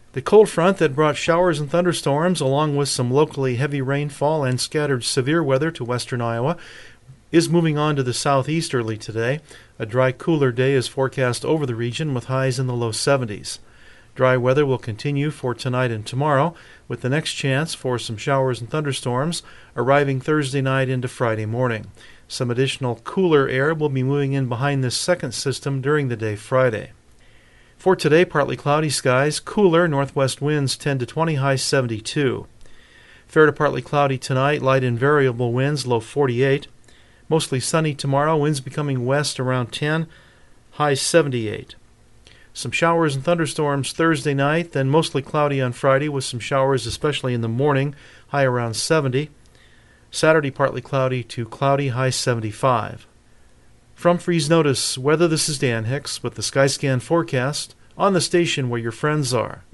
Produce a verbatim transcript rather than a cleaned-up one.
The cold front that brought showers and thunderstorms, along with some locally heavy rainfall and scattered severe weather to western Iowa, is moving on to the southeast early today. A dry, cooler day is forecast over the region with highs in the low seventies. Dry weather will continue for tonight and tomorrow, with the next chance for some showers and thunderstorms arriving Thursday night into Friday morning. Some additional cooler air will be moving in behind this second system during the day Friday. For today, partly cloudy skies, cooler northwest winds ten to twenty, high seventy-two. Fair to partly cloudy tonight, light and variable winds, low forty-eight. Mostly sunny tomorrow, winds becoming west around ten, high seventy-eight. Some showers and thunderstorms Thursday night, then mostly cloudy on Friday with some showers especially in the morning, high around seventy. Saturday, partly cloudy to cloudy, high seventy-five. From Freeze Notice Weather, this is Dan Hicks with the Skyscan forecast on the station where your friends are.